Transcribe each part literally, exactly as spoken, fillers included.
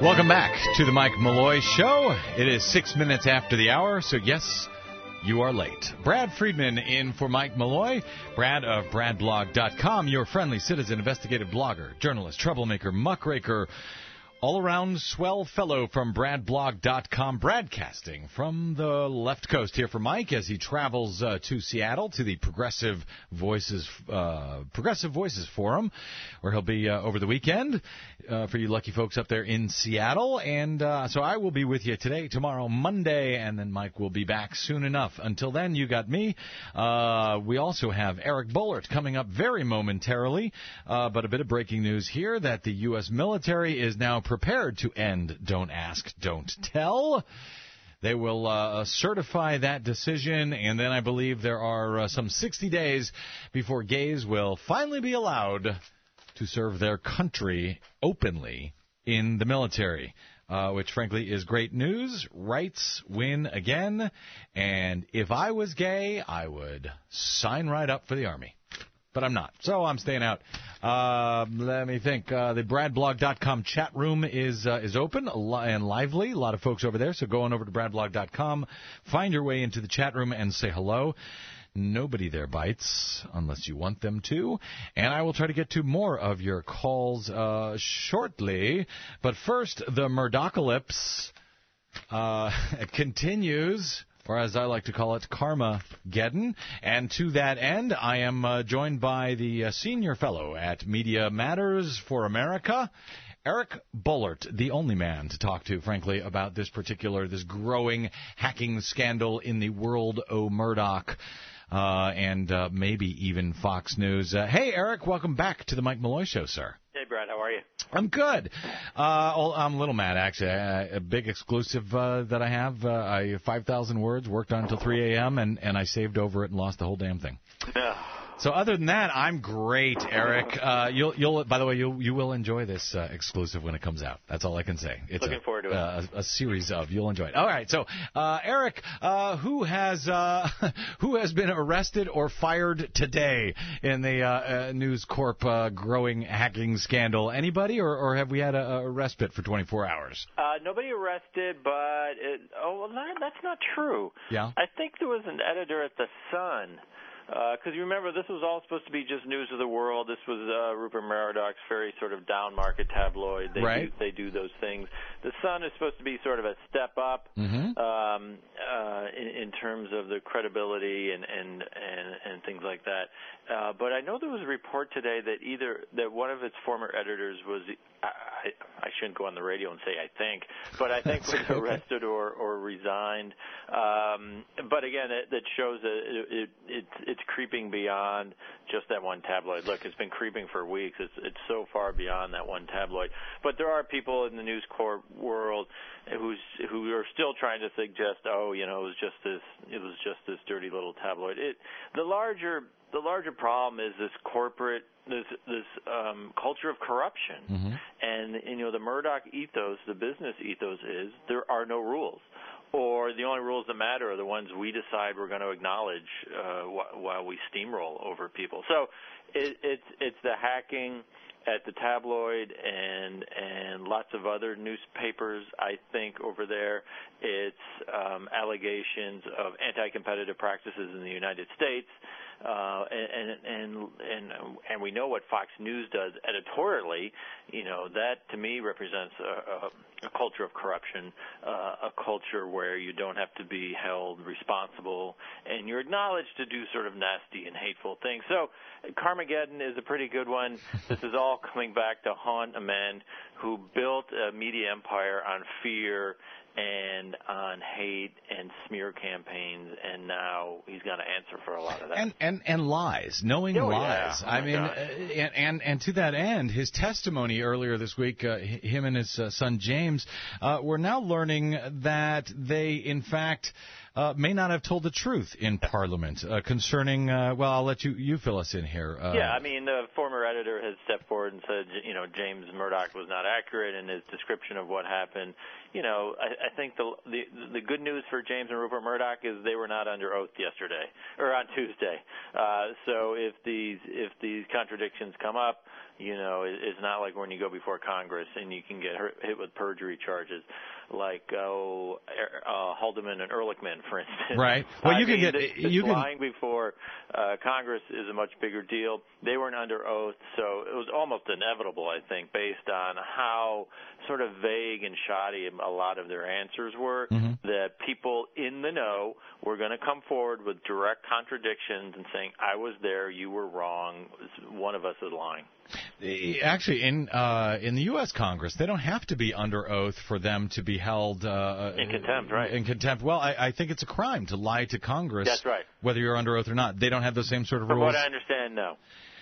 Welcome back to the Mike Malloy Show. It is six minutes after the hour, so yes, you are late. Brad Friedman in for Mike Malloy. Brad of brad blog dot com, your friendly citizen investigative blogger, journalist, troublemaker, muckraker, all-around swell fellow from brad blog dot com, broadcasting from the left coast here for Mike as he travels uh, to Seattle to the Progressive Voices uh, Progressive Voices Forum, where he'll be uh, over the weekend uh, for you lucky folks up there in Seattle. And uh, so I will be with you today, tomorrow, Monday, and then Mike will be back soon enough. Until then, you got me. Uh, we also have Eric Boehlert coming up very momentarily, uh, but a bit of breaking news here that the U S military is now prepared to end Don't Ask, Don't Tell. They will uh, certify that decision, and then I believe there are uh, some sixty days before gays will finally be allowed to serve their country openly in the military, uh, which, frankly, is great news. Rights win again, and if I was gay, I would sign right up for the Army. But I'm not, so I'm staying out. Uh, let me think. Uh, the brad blog dot com chat room is uh, is open and lively. A lot of folks over there, so go on over to brad blog dot com, find your way into the chat room, and say hello. Nobody there bites unless you want them to. And I will try to get to more of your calls uh, shortly. But first, the Murdochalypse uh, continues. Or as I like to call it, Karmageddon. And to that end, I am uh, joined by the uh, senior fellow at Media Matters for America, Eric Boehlert, the only man to talk to, frankly, about this particular, this growing hacking scandal in the world o' Murdoch. Uh, and uh, maybe even Fox News. Uh, hey, Eric, welcome back to the Mike Malloy Show, sir. Hey, Brad, how are you? I'm good. Uh, I'm a little mad, actually. Uh, a big exclusive uh, that I have. Uh, I five thousand words, worked on until three a.m., and, and I saved over it and lost the whole damn thing. No. So other than that, I'm great, Eric. Uh, you'll, you'll, by the way, you you will enjoy this uh, exclusive when it comes out. That's all I can say. It's Looking a, forward to it. Uh, a, a series of. You'll enjoy it. All right. So, uh, Eric, uh, who has uh, who has been arrested or fired today in the uh, uh, News Corp uh, growing hacking scandal? Anybody, or, or have we had a, a respite for twenty-four hours? Uh, nobody arrested, but it, oh, well, that, that's not true. Yeah. I think there was an editor at The Sun. Because uh, you remember, this was all supposed to be just News of the World. This was uh, Rupert Murdoch's very sort of down-market tabloid. They right. do, they do those things. The Sun is supposed to be sort of a step up mm-hmm. um, uh, in, in terms of the credibility and, and, and, and things like that. Uh, but I know there was a report today that either that one of its former editors was, I, I shouldn't go on the radio and say I think, but I think was arrested or, or resigned. Um, but again, it, that shows that it, it, it, it's creeping beyond just that one tabloid. Look, it's been creeping for weeks. It's, it's so far beyond that one tabloid. But there are people in the News Corp world who's who are still trying to suggest, oh, you know, it was just this, it was just this dirty little tabloid. It, the larger The larger problem is this corporate, this this um, culture of corruption, mm-hmm. and, and you know the Murdoch ethos, the business ethos is there are no rules, or the only rules that matter are the ones we decide we're going to acknowledge uh, wh- while we steamroll over people. So it, it's it's the hacking at the tabloid and and lots of other newspapers, I think, over there. It's um, allegations of anti-competitive practices in the United States. Uh, and, and and and we know what Fox News does editorially. You know, that to me represents a, a, a culture of corruption, uh, a culture where you don't have to be held responsible, and you're acknowledged to do sort of nasty and hateful things. So, Karmageddon is a pretty good one. This is all coming back to haunt a man who built a media empire on fear and on hate and smear campaigns, and now he's going to answer for a lot of that. And and, and lies, knowing oh, lies. Yeah. Oh, I mean, uh, and, and and to that end, his testimony earlier this week, uh, him and his uh, son James, uh, we're now learning that they, in fact, Uh, may not have told the truth in Parliament uh, concerning, uh, well, I'll let you, you fill us in here. Uh, yeah, I mean, the former editor has stepped forward and said, you know, James Murdoch was not accurate in his description of what happened. You know, I, I think the, the the good news for James and Rupert Murdoch is they were not under oath yesterday, or on Tuesday. Uh, so if these if these contradictions come up, you know, it, it's not like when you go before Congress and you can get hit with perjury charges, like oh, uh, Haldeman and Ehrlichman, for instance. Right. Well, you I can mean, get this, this you lying can. before uh, Congress is a much bigger deal. They weren't under oath, so it was almost inevitable, I think, based on how sort of vague and shoddy a lot of their answers were, mm-hmm. that people in the know were going to come forward with direct contradictions and saying, I was there, you were wrong, one of us is lying. Actually, in uh, in the U S Congress, they don't have to be under oath for them to be held uh, in contempt, right? In contempt. Well, I, I think it's a crime to lie to Congress. That's right. Whether you're under oath or not, they don't have the same sort of From rules. From what I understand, no.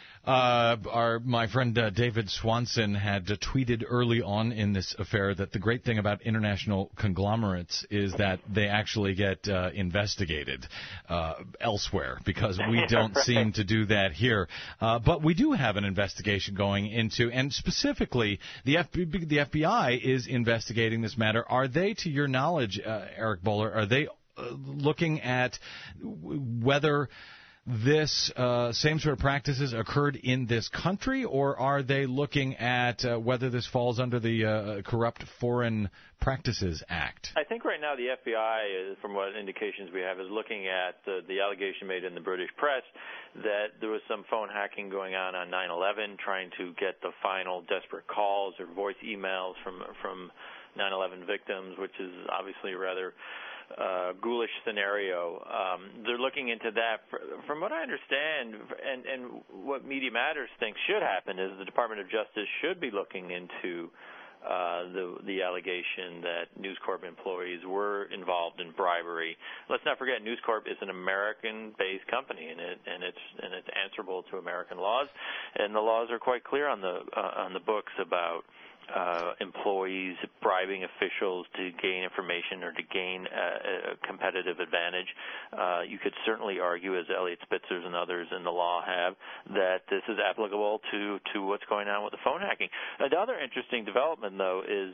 Uh, our my friend uh, David Swanson had uh, tweeted early on in this affair that the great thing about international conglomerates is that they actually get uh, investigated uh, elsewhere, because we don't right. seem to do that here. Uh, but we do have an investigation going into, and specifically the F B I, the F B I is investigating this matter. Are they, to your knowledge, uh, Eric Boehlert, are they uh, looking at whether this uh, same sort of practices occurred in this country, or are they looking at uh, whether this falls under the uh, Corrupt Foreign Practices Act? I think right now the F B I, from what indications we have, is looking at the, the allegation made in the British press that there was some phone hacking going on on nine eleven, trying to get the final desperate calls or voice emails from from nine eleven victims, which is obviously a rather Uh, ghoulish scenario. Um, they're looking into that. From what I understand, and, and what Media Matters thinks should happen, is the Department of Justice should be looking into uh, the, the allegation that News Corp employees were involved in bribery. Let's not forget, News Corp is an American-based company, and it and it's and it's answerable to American laws, and the laws are quite clear on the uh, on the books about Uh, employees bribing officials to gain information or to gain a, a competitive advantage. Uh, you could certainly argue, as Elliot Spitzers and others in the law have, that this is applicable to, to what's going on with the phone hacking. Another interesting development, though, is,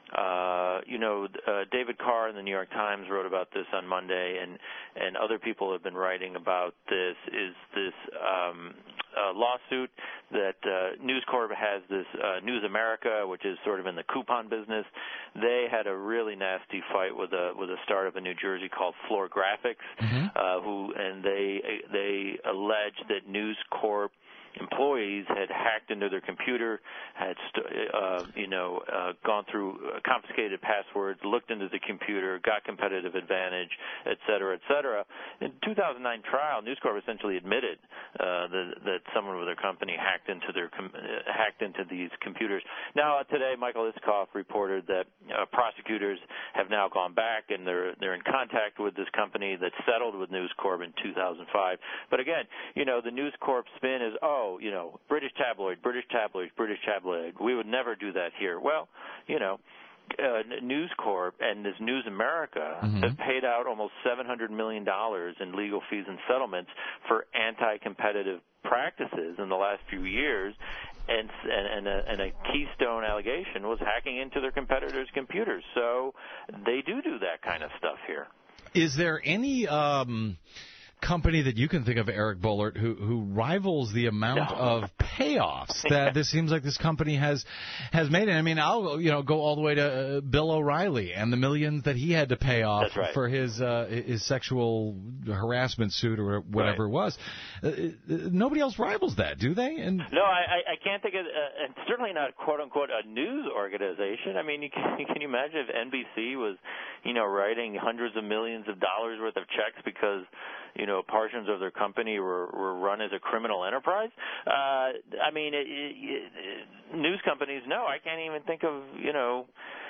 uh, you know, uh, David Carr in the New York Times wrote about this on Monday, and, and other people have been writing about this, is this um, uh, lawsuit that uh, News Corp has this uh, News America, which is sort of in the coupon business. They had a really nasty fight with a with a startup in New Jersey called Floor Graphics, mm-hmm. uh, who and they they alleged that News Corp employees had hacked into their computer, had uh, you know uh, gone through confiscated passwords, looked into the computer, got competitive advantage, et cetera, et cetera. In two thousand nine trial, News Corp essentially admitted uh, that, that someone with their company hacked into their com- hacked into these computers. Now uh, today, Michael Iskoff reported that uh, prosecutors have now gone back and they're they're in contact with this company that settled with News Corp in two thousand five. But again, you know, the News Corp spin is oh. you know, British tabloid, British tabloid, British tabloid. We would never do that here. Well, you know, uh, News Corp and this News America mm-hmm. have paid out almost seven hundred million dollars in legal fees and settlements for anti-competitive practices in the last few years, and and, and, a, and a keystone allegation was hacking into their competitors' computers. So they do do that kind of stuff here. Is there any Um company that you can think of, Eric Boehlert, who who rivals the amount no. of payoffs that this seems like this company has has made? And I mean, I'll you know go all the way to uh, Bill O'Reilly and the millions that he had to pay off right. for his uh, his sexual harassment suit or whatever right. it was. Uh, nobody else rivals that, do they? And no, I, I can't think of, uh, and certainly not quote unquote a news organization. I mean, you can, you can imagine if N B C was, you know, writing hundreds of millions of dollars worth of checks because, you know, portions of their company were, were run as a criminal enterprise. Uh, I mean, it, it, it, news companies, no, I can't even think of, you know,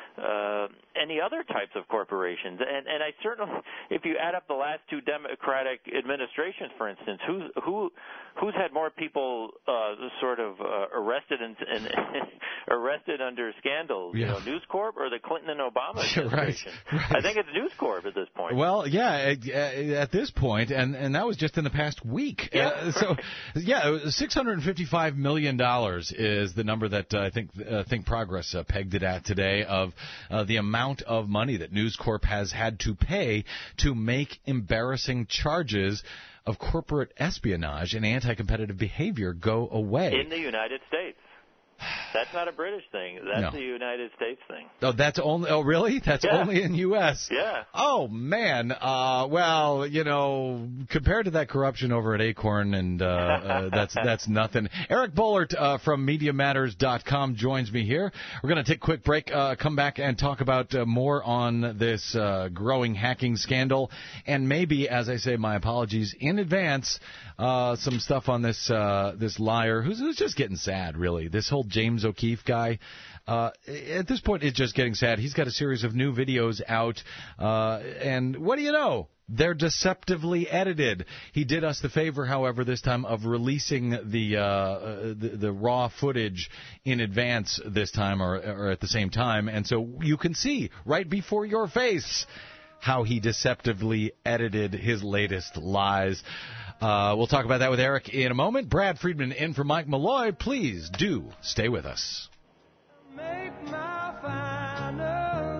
uh, any other types of corporations. And, and I certainly, if you add up the last two Democratic administrations, for instance, who's, who, who's had more people uh, sort of uh, arrested and, and arrested under scandals? Yeah. You know, News Corp or the Clinton and Obama administration? right, right. I think it's News Corp at this point. Well, yeah, at this point, and, and that was just in the past week. Yeah. Uh, so, yeah, six hundred fifty-five million dollars is the number that uh, I think uh, Think Progress uh, pegged it at today of Uh, the amount of money that News Corp has had to pay to make embarrassing charges of corporate espionage and anti-competitive behavior go away. In the United States. That's not a British thing. That's No. a United States thing. Oh, that's only. Oh, really? That's Yeah. only in U S. Yeah. Oh man. Uh, well, you know, compared to that corruption over at Acorn, and uh, uh, that's that's nothing. Eric Boehlert uh, from Media Matters dot com joins me here. We're going to take a quick break. Uh, come back and talk about uh, more on this uh, growing hacking scandal, and maybe, as I say, my apologies in advance. Uh, some stuff on this uh, this liar who's, who's just getting sad. Really, this whole James O'Keefe guy. Uh, at this point, it's just getting sad. He's got a series of new videos out, uh, and what do you know? They're deceptively edited. He did us the favor, however, this time of releasing the uh, the, the raw footage in advance this time, or, or at the same time, and so you can see right before your face how he deceptively edited his latest lies. Uh, we'll talk about that with Eric in a moment. Brad Friedman in for Mike Malloy. Please do stay with us. Make my final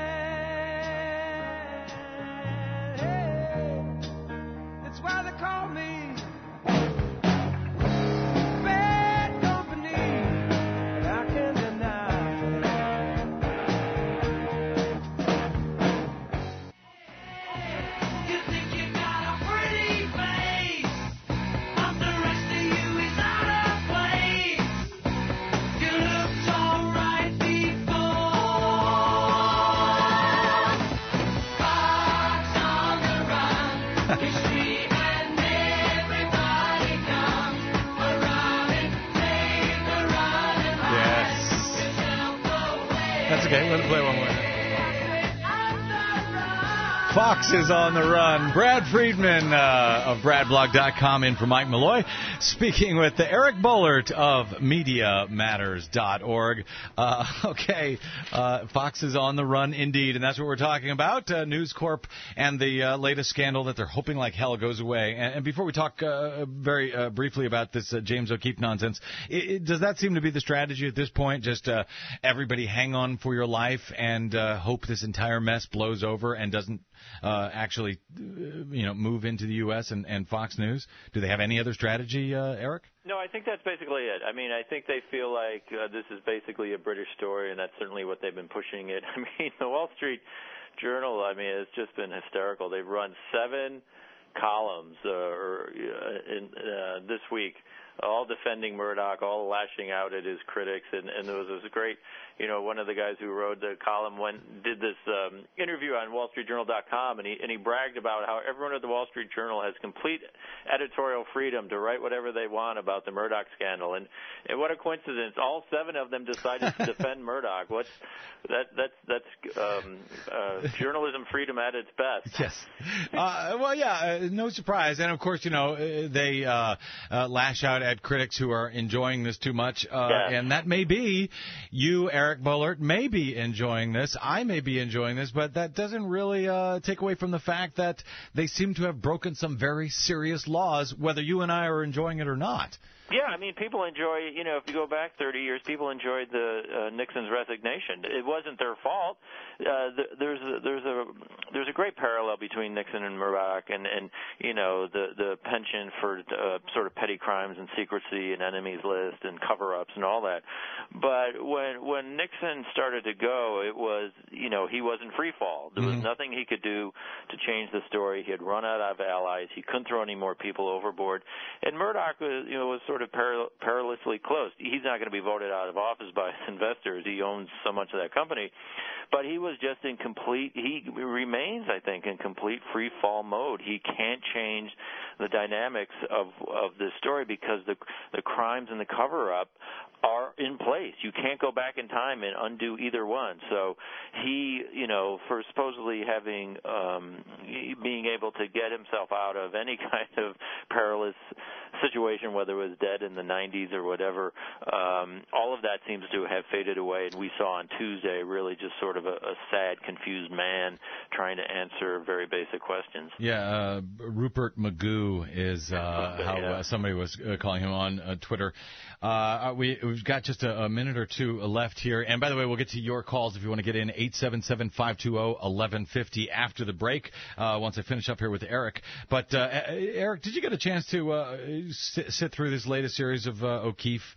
stand. Hey, that's why they call me bad company. But I can deny it. You think you got a pretty face, but the rest of you is out of place. You looked alright before. Fox on the run, history and everybody comes around and take a run and Yes. yourself away. That's okay. Let it play one more. Fox is on the run. Brad Friedman uh, of Brad Blog dot com in for Mike Malloy, speaking with Eric Boehlert of Media Matters dot org. Uh, okay, uh, Fox is on the run indeed, and that's what we're talking about. Uh, News Corp and the uh, latest scandal that they're hoping like hell goes away. And, and before we talk uh, very uh, briefly about this uh, James O'Keefe nonsense, it, it, does that seem to be the strategy at this point? Just uh, everybody hang on for your life and uh, hope this entire mess blows over and doesn't Uh, actually, uh, you know, move into the U S and, and Fox News? Do they have any other strategy, uh, Eric? No, I think that's basically it. I mean, I think they feel like uh, this is basically a British story, and that's certainly what they've been pushing it. I mean, the Wall Street Journal, I mean, it's just been hysterical. They've run seven columns uh, or, uh, in, uh, this week, all defending Murdoch, all lashing out at his critics, and, and there was this great, you know, one of the guys who wrote the column went did this um, interview on Wall Street Journal dot com, and he and he bragged about how everyone at the Wall Street Journal has complete editorial freedom to write whatever they want about the Murdoch scandal, and, and what a coincidence! All seven of them decided to defend Murdoch. What's that? That's that's um, uh, journalism freedom at its best. Yes. Uh, well, yeah, uh, no surprise, and of course, you know, uh, they uh, uh, lash out at critics who are enjoying this too much, uh, Yeah. and that may be you, Eric Boehlert, may be enjoying this. I may be enjoying this, but that doesn't really uh, take away from the fact that they seem to have broken some very serious laws, whether you and I are enjoying it or not. Yeah, I mean, people enjoy, you know, if you go back thirty years, people enjoyed the uh, Nixon's resignation. It wasn't their fault. Uh, th- there's a, there's a there's a great parallel between Nixon and Murdoch, and and you know the the penchant for uh, sort of petty crimes and secrecy and enemies list and cover-ups and all that. But when when Nixon started to go, it was, you know, he wasn't free fall. There was Mhm. nothing he could do to change the story. He had run out of allies. He couldn't throw any more people overboard. And Murdoch was, you know, was sort of peril- perilously close. He's not going to be voted out of office by his investors. He owns so much of that company. But he was just in complete, he remains, I think, in complete free fall mode. He can't change the dynamics of, of this story because the, the crimes and the cover-up are in place. You can't go back in time and undo either one. So he, you know, for supposedly having, um, being able to get himself out of any kind of perilous situation, whether it was dead in the nineties or whatever, um, all of that seems to have faded away. And we saw on Tuesday really just sort of a, a sad, confused man trying to answer very basic questions. Yeah, uh, Rupert Magoo is uh, how Yeah. uh, somebody was uh, calling him on uh, Twitter. Uh, we, we've got just a, a minute or two left here. And by the way, we'll get to your calls if you want to get in, eight seven seven, five two zero, one one five zero after the break, uh, once I finish up here with Eric. But, uh, Eric, did you get a chance to uh, sit, sit through this latest series of uh, O'Keefe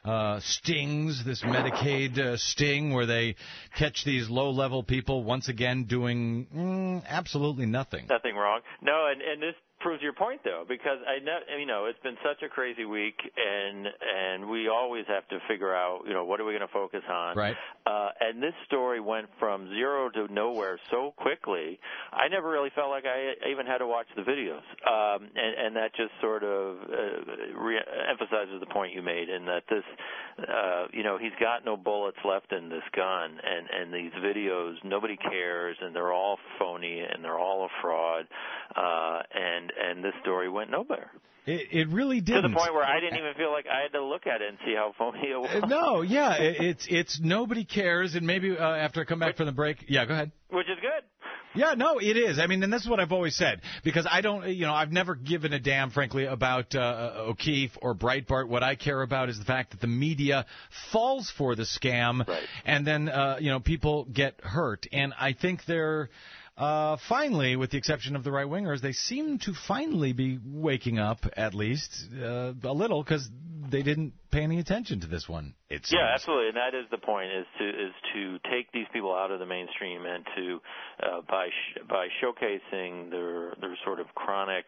uh, stings, this Medicaid uh, sting, where they catch these low-level people once again doing mm, absolutely nothing. Nothing wrong. No, and, and this proves your point, though, because I know, you know, it's been such a crazy week, and and we always have to figure out, you know, what are we going to focus on? Right. Uh, and this story went from zero to nowhere so quickly. I never really felt like I even had to watch the videos, um, and, and that just sort of uh, re- emphasizes the point you made, in that this, uh, you know, he's got no bullets left in this gun, and and these videos, nobody cares, and they're all phony, and they're all a fraud, uh, and and this story went nowhere. It, it really didn't. To the point where I didn't even feel like I had to look at it and see how phony it was. No, yeah, it, it's it's nobody cares, and maybe uh, after I come back Which, from the break, yeah, go ahead. Which is good. Yeah, no, it is. I mean, and this is what I've always said, because I don't, you know, I've never given a damn, frankly, about uh, O'Keefe or Breitbart. What I care about is the fact that the media falls for the scam, right. and then, uh, you know, people get hurt. And I think they're... Uh, finally, with the exception of the right-wingers, they seem to finally be waking up, at least, uh, a little, because they didn't pay any attention to this one, it seems. Yeah, absolutely, and that is the point, is to is to take these people out of the mainstream, and to, uh, by sh- by showcasing their their sort of chronic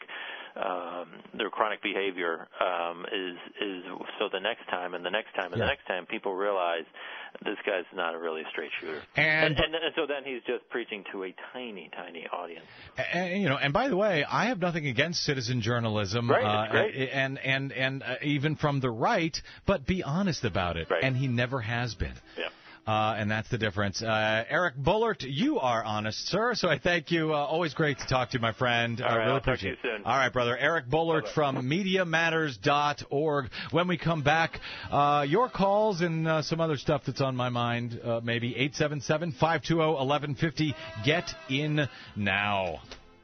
um, their chronic behavior, um, is is so the next time and the next time and yeah. the next time people realize this guy's not a really straight shooter. And, and, and, and so then he's just preaching to a tiny, tiny audience. And, you know, and by the way, I have nothing against citizen journalism, right, uh, it's great. and and and uh, even from the right, but be honest about it. Right. And he never has been. Yeah. Uh, and that's the difference. Uh, Eric Bullard, you are honest, sir, so I thank you. Uh, always great to talk to you, my friend. All I right, really I'll appreciate talk to you it. soon. All right, brother. Eric Bullard Bye-bye. from media matters dot org. When we come back, uh, your calls and uh, some other stuff that's on my mind, uh, maybe eight seven seven, five two zero, one one five zero. Get in now.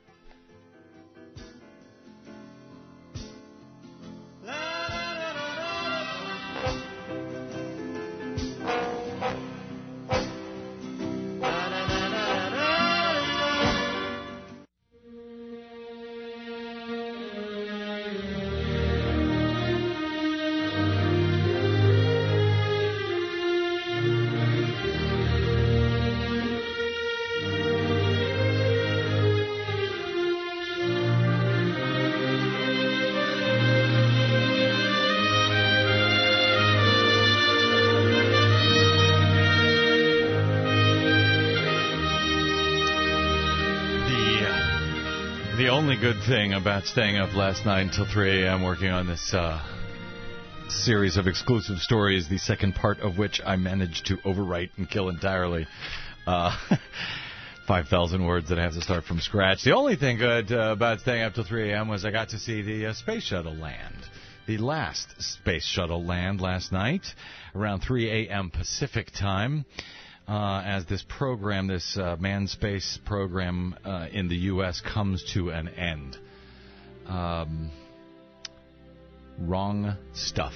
The only good thing about staying up last night until three a.m. working on this uh, series of exclusive stories, the second part of which I managed to overwrite and kill entirely. Uh, five thousand words that I have to start from scratch. The only thing good uh, about staying up till three a.m. was I got to see the uh, space shuttle land. The last space shuttle land last night around three a.m. Pacific time. Uh, as this program, this uh, manned space program uh, in the U S comes to an end. Um, wrong stuff.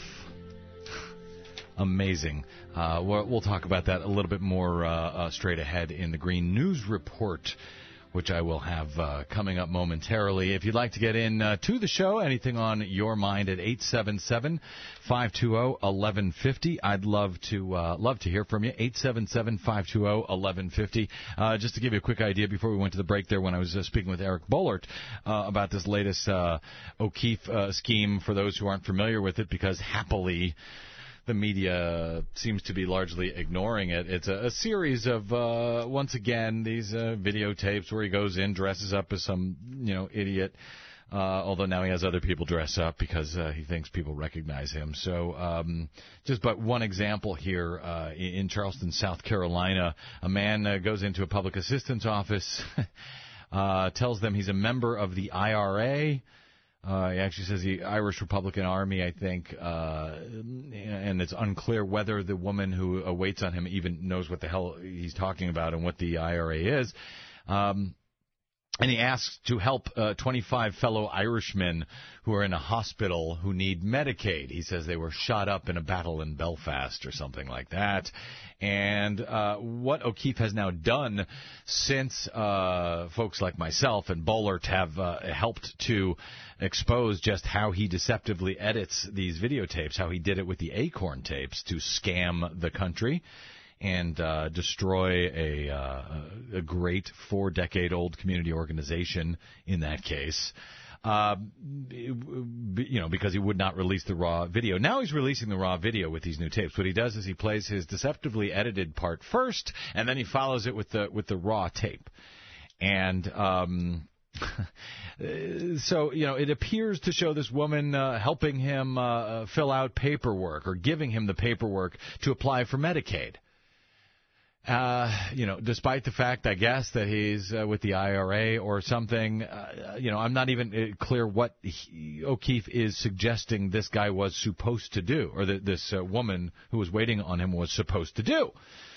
Amazing. Uh, we'll, we'll talk about that a little bit more uh, uh, straight ahead in the Green News Report, which I will have uh, coming up momentarily. If you'd like to get in uh, to the show, anything on your mind at eight seven seven, five two zero, one one five zero. I'd love to uh, love to hear from you. eight seven seven, five two zero, one one five zero. Uh, just to give you a quick idea before we went to the break there when I was uh, speaking with Eric Bullard uh, about this latest uh, O'Keefe uh, scheme, for those who aren't familiar with it, because happily the media seems to be largely ignoring it. It's a, a series of, uh, once again, these uh, videotapes where he goes in, dresses up as some, you know, idiot, uh, although now he has other people dress up because uh, he thinks people recognize him. So um, just but one example here, uh, in, in Charleston, South Carolina, a man uh, goes into a public assistance office, uh, tells them he's a member of the I R A. Uh, he actually says the Irish Republican Army, I think, uh, and it's unclear whether the woman who uh, waits on him even knows what the hell he's talking about and what the I R A is. Um, And he asks to help uh, twenty-five fellow Irishmen who are in a hospital who need Medicaid. He says they were shot up in a battle in Belfast or something like that. And uh, what O'Keefe has now done since uh, folks like myself and Bollert have uh, helped to expose just how he deceptively edits these videotapes, how he did it with the Acorn tapes to scam the country and uh, destroy a, uh, a great four-decade-old community organization in that case, uh, you know, because he would not release the raw video. Now he's releasing the raw video with these new tapes. What he does is he plays his deceptively edited part first, and then he follows it with the with the raw tape. And um, so, you know, it appears to show this woman uh, helping him uh, fill out paperwork or giving him the paperwork to apply for Medicaid. Uh, you know, despite the fact, I guess, that he's uh, with the I R A or something, uh, you know, I'm not even clear what he, O'Keefe is suggesting this guy was supposed to do, or that this uh, woman who was waiting on him was supposed to do.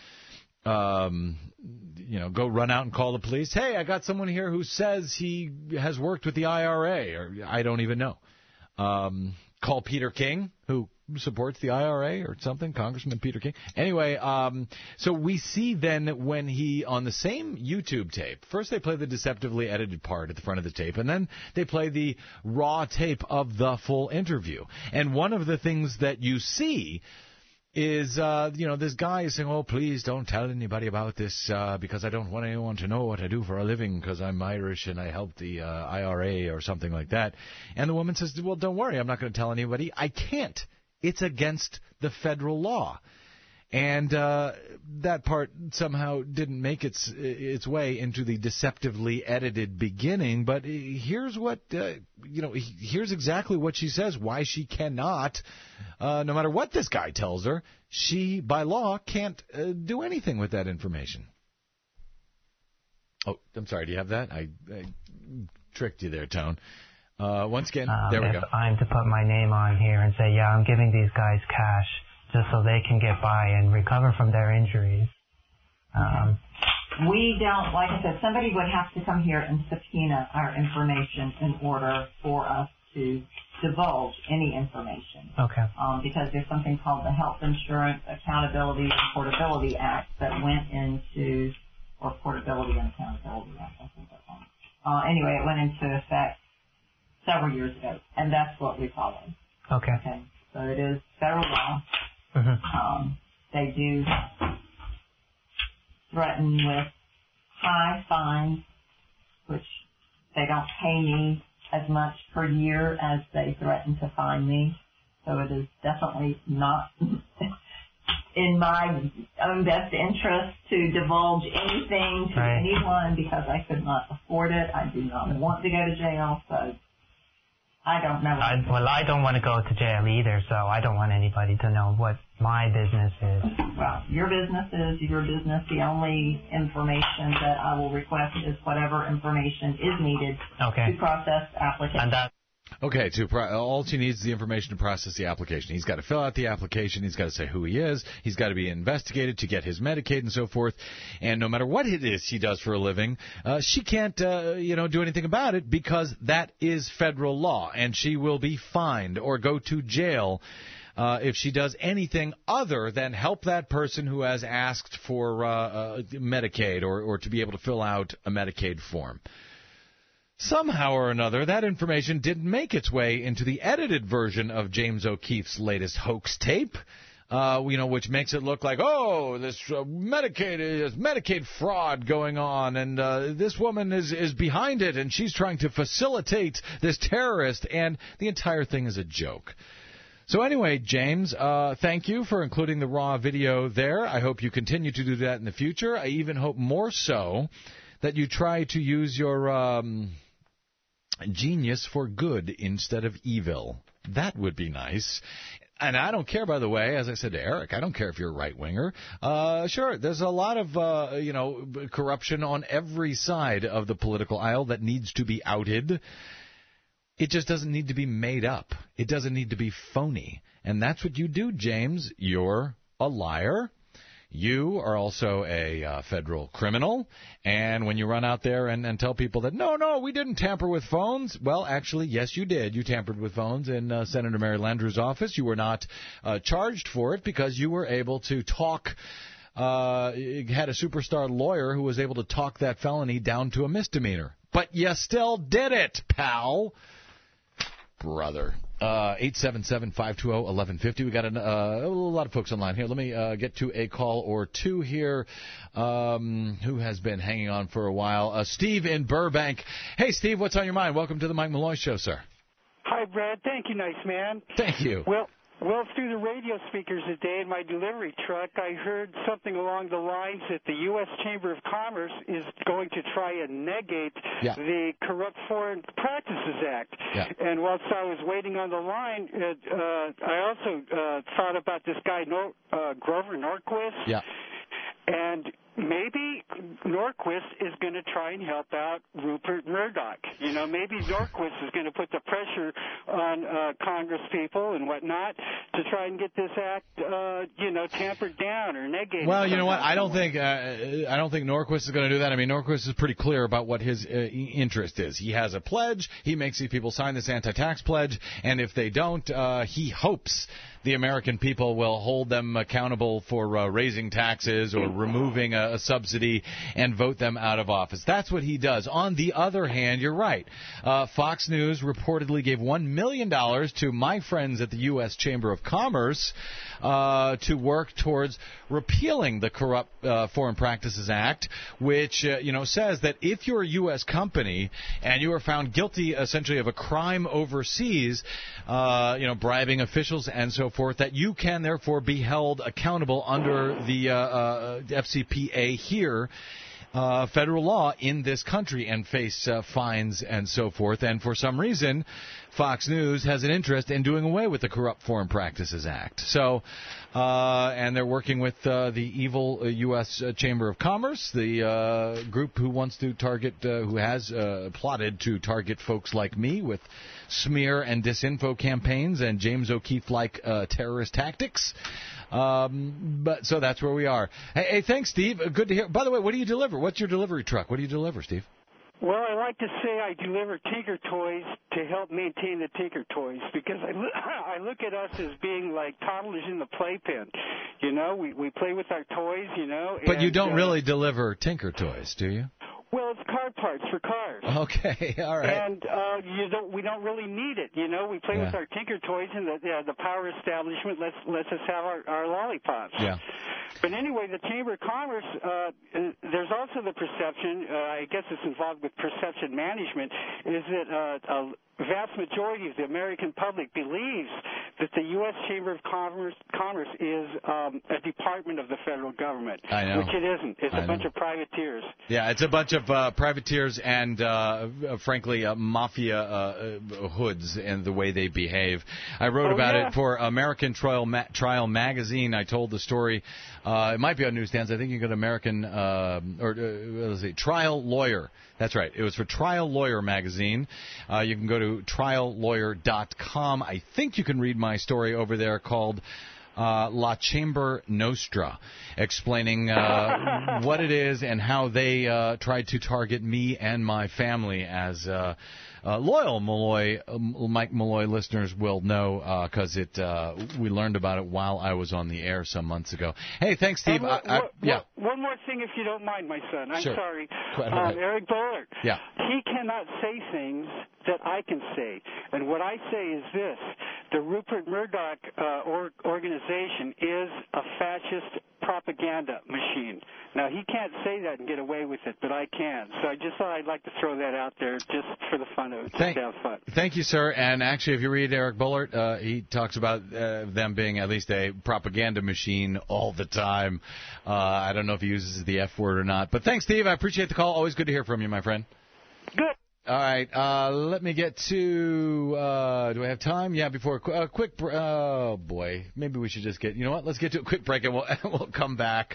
Um, you know, go run out and call the police. Hey, I got someone here who says he has worked with the I R A, or I don't even know. Um, call Peter King, who supports the I R A or something, Congressman Peter King. Anyway, um, so we see then when he, on the same YouTube tape, first they play the deceptively edited part at the front of the tape, and then they play the raw tape of the full interview. And one of the things that you see is, uh, you know, this guy is saying, oh, please don't tell anybody about this uh, because I don't want anyone to know what I do for a living because I'm Irish and I help the uh, I R A or something like that. And the woman says, well, don't worry, I'm not going to tell anybody. I can't. It's against the federal law. And uh, that part somehow didn't make its its way into the deceptively edited beginning. But here's what, uh, you know, here's exactly what she says, why she cannot, uh, no matter what this guy tells her, she, by law, can't uh, do anything with that information. Oh, I'm sorry, do you have that? I, I tricked you there, Tone. Uh, once again, um, there we if go. I'm to put my name on here and say, yeah, I'm giving these guys cash just so they can get by and recover from their injuries. Um, we don't, like I said, somebody would have to come here and subpoena our information in order for us to divulge any information. Okay. Um, because there's something called the Health Insurance Accountability and Portability Act that went into, or Portability and Accountability Act, I think that's one. Uh, anyway, it went into effect several years ago, and that's what we follow. Okay. Okay. So it is federal law. Mm-hmm. Um, they do threaten with high fines, which they don't pay me as much per year as they threaten to fine me. So it is definitely not in my own best interest to divulge anything to right. anyone because I could not afford it. I do not want to go to jail, so I don't know. I, well, I don't want to go to jail either, so I don't want anybody to know what my business is. Well, your business is your business. The only information that I will request is whatever information is needed Okay. to process application. And that. Okay, to pro- all she needs is the information to process the application. He's got to fill out the application. He's got to say who he is. He's got to be investigated to get his Medicaid and so forth. And no matter what it is she does for a living, uh, she can't, uh, you know, do anything about it because that is federal law, and she will be fined or go to jail uh, if she does anything other than help that person who has asked for uh, uh, Medicaid or, or to be able to fill out a Medicaid form. Somehow or another, that information didn't make its way into the edited version of James O'Keefe's latest hoax tape, uh, you know, which makes it look like, oh, this uh, Medicaid is Medicaid fraud going on, and uh, this woman is, is behind it, and she's trying to facilitate this terrorist, and the entire thing is a joke. So anyway, James, uh, thank you for including the raw video there. I hope you continue to do that in the future. I even hope more so that you try to use your um, genius for good instead of evil. That would be nice. And I don't care, by the way, as I said to Eric, I don't care if you're a right-winger. Uh, sure, there's a lot of, uh, you know, corruption on every side of the political aisle that needs to be outed. It just doesn't need to be made up. It doesn't need to be phony. And that's what you do, James. You're a liar. You are also a uh, federal criminal, and when you run out there and, and tell people that, no, no, we didn't tamper with phones, well, actually, yes, you did. You tampered with phones in uh, Senator Mary Landrieu's office. You were not uh, charged for it because you were able to talk, uh, had a superstar lawyer who was able to talk that felony down to a misdemeanor. But you still did it, pal. Brother. Uh, eight seven seven, five two zero, one one five zero. We got an, uh, a lot of folks online here. Let me uh, get to a call or two here. Um, who has been hanging on for a while? Uh, Steve in Burbank. Hey, Steve, what's on your mind? Welcome to the Mike Malloy Show, sir. Hi, Brad. Thank you, nice man. Thank you. Well, well, through the radio speakers today in my delivery truck, I heard something along the lines that the U S Chamber of Commerce is going to try and negate yeah. the Corrupt Foreign Practices Act. Yeah. And whilst I was waiting on the line, it, uh, I also uh, thought about this guy, Nor- uh, Grover Norquist. Yeah. And maybe Norquist is going to try and help out Rupert Murdoch. You know, maybe Norquist is going to put the pressure on uh, Congress people and whatnot to try and get this act, uh, you know, tampered down or negated. Well, you know what? I don't think uh, I don't think Norquist is going to do that. I mean, Norquist is pretty clear about what his uh, interest is. He has a pledge. He makes these people sign this anti-tax pledge, and if they don't, uh, he hopes the American people will hold them accountable for uh, raising taxes or removing a, a subsidy and vote them out of office. That's what he does. On the other hand, you're right. Uh, Fox News reportedly gave one million dollars to my friends at the U S Chamber of Commerce uh, to work towards repealing the Corrupt uh, Foreign Practices Act, which uh, you know says that if you're a U S company and you are found guilty essentially of a crime overseas, uh, you know, bribing officials and so forth, that you can therefore be held accountable under the uh, uh, F C P A here, uh, federal law in this country, and face uh, fines and so forth. And for some reason, Fox News has an interest in doing away with the Corrupt Foreign Practices Act. So, uh, and they're working with uh, the evil uh, U S Uh, Chamber of Commerce, the uh, group who wants to target, uh, who has uh, plotted to target folks like me with smear and disinfo campaigns and James O'Keefe-like uh, terrorist tactics. Um, but so that's where we are. Hey, hey, thanks, Steve. Good to hear. By the way, what do you deliver? What's your delivery truck? What do you deliver, Steve? Well, I like to say I deliver Tinker Toys to help maintain the Tinker Toys, because I look, I look at us as being like toddlers in the playpen. You know, we we play with our toys, you know. But and, you don't uh, really deliver Tinker Toys, do you? Well, it's car parts for cars. Okay, all right. And uh, you don't, we don't really need it, you know. We play Yeah. with our Tinker Toys, and the uh, the power establishment lets lets us have our, our lollipops. Yeah. But anyway, the Chamber of Commerce, uh, there's also the perception, uh, I guess it's involved with perception management, is that uh, a vast majority of the American public believes that the U S Chamber of Commerce, Commerce is um, a department of the federal government. I know. Which it isn't. It's I a bunch know. of privateers. Yeah, it's a bunch of uh, privateers and, uh, uh, frankly, uh, mafia uh, uh, hoods and the way they behave. I wrote Oh, about yeah. it for American Trial, Ma- Trial Magazine. I told the story. Uh, it might be on newsstands. I think you can go to American uh, or uh, let's see, Trial Lawyer. That's right. It was for Trial Lawyer magazine. Uh, you can go to trial lawyer dot com. I think you can read my story over there called uh, La Chamber Nostra, explaining uh, what it is and how they uh, tried to target me and my family, as uh, uh, loyal Malloy, uh, Mike Malloy listeners will know, because uh, it uh, we learned about it while I was on the air some months ago. Hey, thanks, Steve. And one, I, I, one- yeah. one more thing, if you don't mind, my son. I'm Sure. sorry. Go ahead. Um, Eric Bollert. Yeah. He cannot say things that I can say. And what I say is this. The Rupert Murdoch uh, or, organization is a fascist propaganda machine. Now, he can't say that and get away with it, but I can. So I just thought I'd like to throw that out there just for the fun of it, just Thank, to have fun. thank you, sir. And actually, if you read Eric Bullard, uh, he talks about uh, them being at least a propaganda machine all the time. Uh, I don't know if he uses the F word or not. But thanks, Steve. I appreciate the call. Always good to hear from you, my friend. Good. All right, uh, let me get to, uh, do I have time? Yeah, before a qu- uh, quick, br- oh boy, maybe we should just get, you know what, let's get to a quick break and we'll, we'll come back.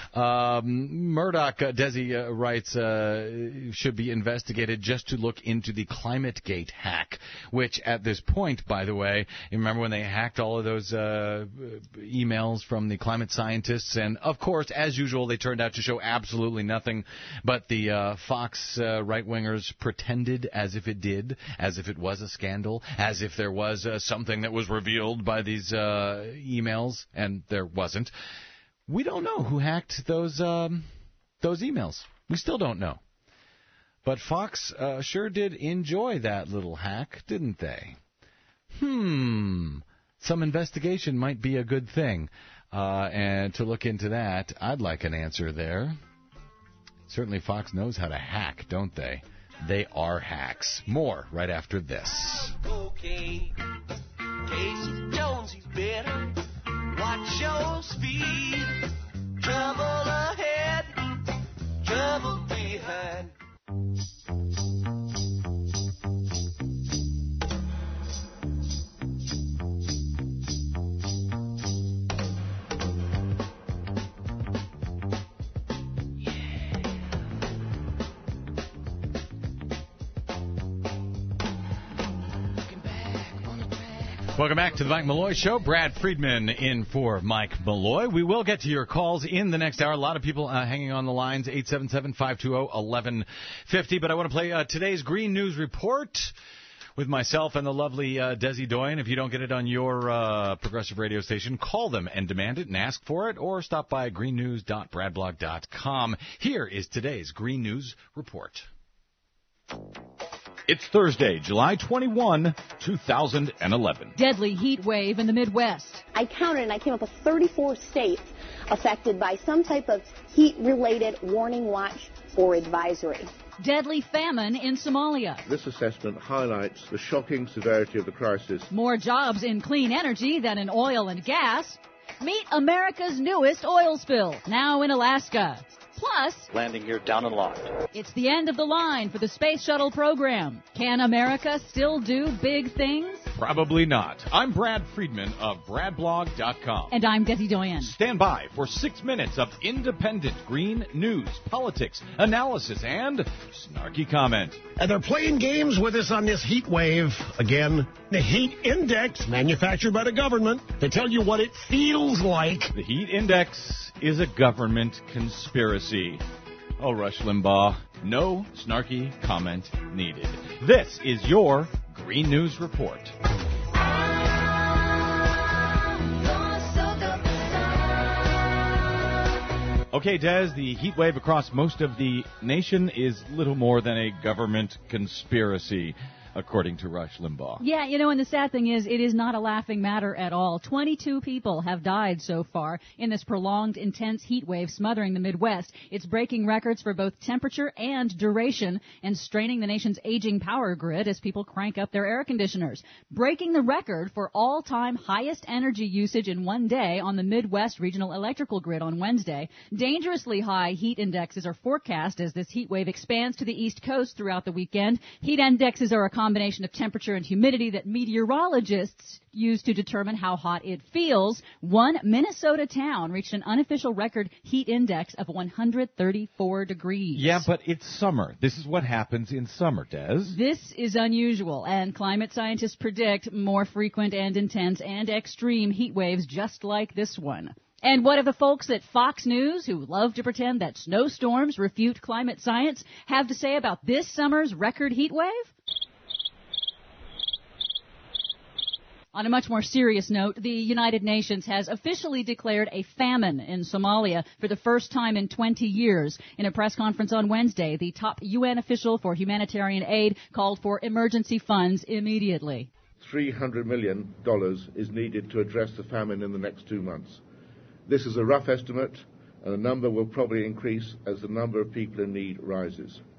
Um, Murdoch, uh, Desi uh, writes, uh, should be investigated just to look into the ClimateGate hack, which at this point, by the way, you remember when they hacked all of those uh, emails from the climate scientists, and of course, as usual, they turned out to show absolutely nothing, but the uh, Fox uh, right-wingers pretended as if it did, as if it was a scandal, as if there was uh, something that was revealed by these uh, emails, and there wasn't. We don't know who hacked those um, those emails. We still don't know. But Fox uh, sure did enjoy that little hack, didn't they? Hmm. Some investigation might be a good thing. Uh, and to look into that, I'd like an answer there. Certainly Fox knows how to hack, don't they? They are hacks. More right after this. Okay. Casey Jones, he's better. Watch your speed. Trouble ahead, trouble behind. Welcome back to the Mike Malloy Show. Brad Friedman in for Mike Malloy. We will get to your calls in the next hour. A lot of people uh, hanging on the lines, eight seven seven, five two zero, one one five zero. But I want to play uh, today's Green News Report with myself and the lovely uh, Desi Doyen. If you don't get it on your uh, progressive radio station, call them and demand it and ask for it, or stop by green news dot brad blog dot com. Here is today's Green News Report. It's Thursday, July twenty-first, two thousand eleven. Deadly heat wave in the Midwest. I counted and I came up with thirty-four states affected by some type of heat-related warning, watch, or advisory. Deadly famine in Somalia. This assessment highlights the shocking severity of the crisis. More jobs in clean energy than in oil and gas. Meet America's newest oil spill, now in Alaska. Plus, landing here down and locked. It's the end of the line for the Space Shuttle program. Can America still do big things? Probably not. I'm Brad Friedman of brad blog dot com. And I'm Desi Doyen. Stand by for six minutes of independent green news, politics, analysis, and snarky comment. And they're playing games with us on this heat wave again. The heat index, manufactured by the government, to tell you what it feels like. The heat index is a government conspiracy. Oh, Rush Limbaugh, no snarky comment needed. This is your Green News Report. Okay, Des, the heat wave across most of the nation is little more than a government conspiracy, according to Rush Limbaugh. Yeah, you know, and the sad thing is, it is not a laughing matter at all. twenty-two people have died so far in this prolonged, intense heat wave smothering the Midwest. It's breaking records for both temperature and duration and straining the nation's aging power grid as people crank up their air conditioners. Breaking the record for all-time highest energy usage in one day on the Midwest Regional Electrical Grid on Wednesday. Dangerously high heat indexes are forecast as this heat wave expands to the East Coast throughout the weekend. Heat indexes are a combination of temperature and humidity that meteorologists use to determine how hot it feels. One Minnesota town reached an unofficial record heat index of one hundred thirty-four degrees. Yeah, but it's summer. This is what happens in summer, Des. This is unusual, and climate scientists predict more frequent and intense and extreme heat waves just like this one. And what do the folks at Fox News, who love to pretend that snowstorms refute climate science, have to say about this summer's record heat wave? On a much more serious note, the United Nations has officially declared a famine in Somalia for the first time in twenty years. In a press conference on Wednesday, the top U N official for humanitarian aid called for emergency funds immediately. three hundred million dollars is needed to address the famine in the next two months. This is a rough estimate, and the number will probably increase as the number of people in need rises.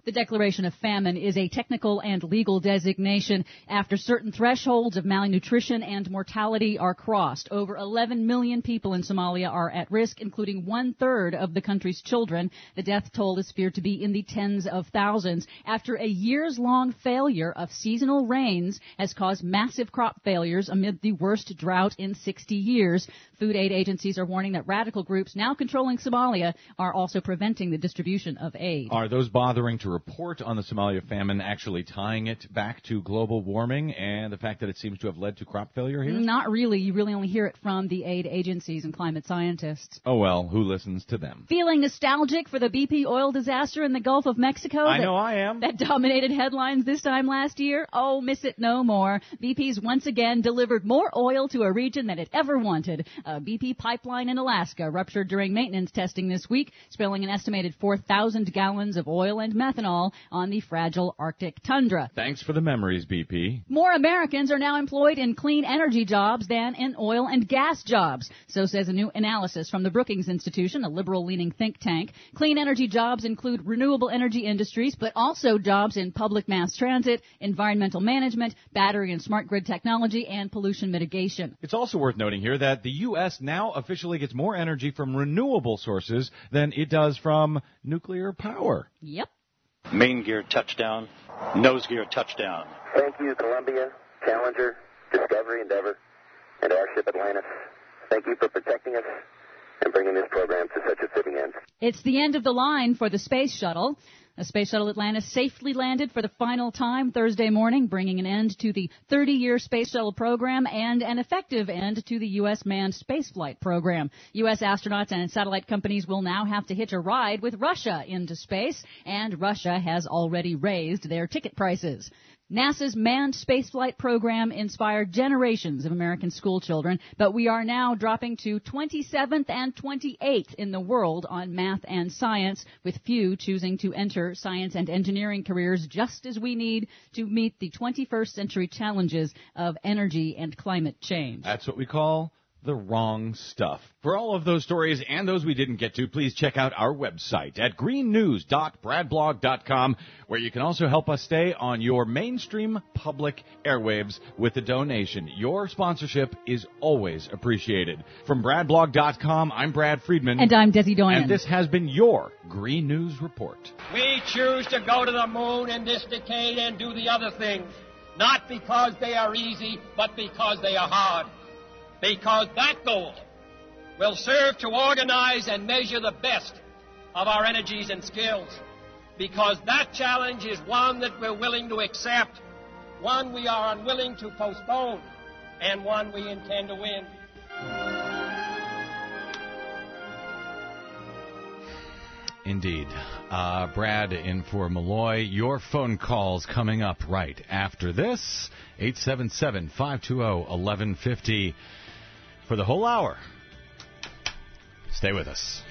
The declaration of famine is a technical and legal designation after certain thresholds of malnutrition and mortality are crossed. Over eleven million people in Somalia are at risk, including one-third of the country's children. The death toll is feared to be in the tens of thousands after a years-long failure of seasonal rains has caused massive crop failures amid the worst drought in sixty years. Food aid agencies are warning that radical groups now controlling Somalia are also preventing the distribution of aid. Are those bothering to report on the Somalia famine actually tying it back to global warming and the fact that it seems to have led to crop failure here? Not really. You really only hear it from the aid agencies and climate scientists. Oh, well, who listens to them? Feeling nostalgic for the B P oil disaster in the Gulf of Mexico? I that, know I am. That dominated headlines this time last year? Oh, miss it no more. B P's once again delivered more oil to a region than it ever wanted. A B P pipeline in Alaska ruptured during maintenance testing this week, spilling an estimated four thousand gallons of oil and methanol on the fragile Arctic tundra. Thanks for the memories, B P. More Americans are now employed in clean energy jobs than in oil and gas jobs. So says a new analysis from the Brookings Institution, a liberal-leaning think tank. Clean energy jobs include renewable energy industries, but also jobs in public mass transit, environmental management, battery and smart grid technology, and pollution mitigation. It's also worth noting here that the U S now officially gets more energy from renewable sources than it does from nuclear power. Yep. Main gear touchdown, nose gear touchdown. Thank you, Columbia, Challenger, Discovery, Endeavor, and our ship Atlantis. Thank you for protecting us and bringing this program to such a fitting end. It's the end of the line for the space shuttle. The Space Shuttle Atlantis safely landed for the final time Thursday morning, bringing an end to the thirty-year Space Shuttle program and an effective end to the U S manned spaceflight program. U S astronauts and satellite companies will now have to hitch a ride with Russia into space, and Russia has already raised their ticket prices. NASA's manned spaceflight program inspired generations of American schoolchildren, but we are now dropping to twenty-seventh and twenty-eighth in the world on math and science, with few choosing to enter science and engineering careers just as we need to meet the twenty-first century challenges of energy and climate change. That's what we call the wrong stuff. For all of those stories and those we didn't get to, please check out our website at green news dot brad blog dot com, where you can also help us stay on your mainstream public airwaves with a donation. Your sponsorship is always appreciated. From brad blog dot com, I'm Brad Friedman. And I'm Desi Doyen. And this has been your Green News Report. We choose to go to the moon in this decade and do the other things, not because they are easy, but because they are hard. Because that goal will serve to organize and measure the best of our energies and skills. Because that challenge is one that we're willing to accept, one we are unwilling to postpone, and one we intend to win. Indeed. Uh, Brad in for Malloy. Your phone calls coming up right after this. eight seven seven, five two zero, one one five zero for the whole hour. Stay with us.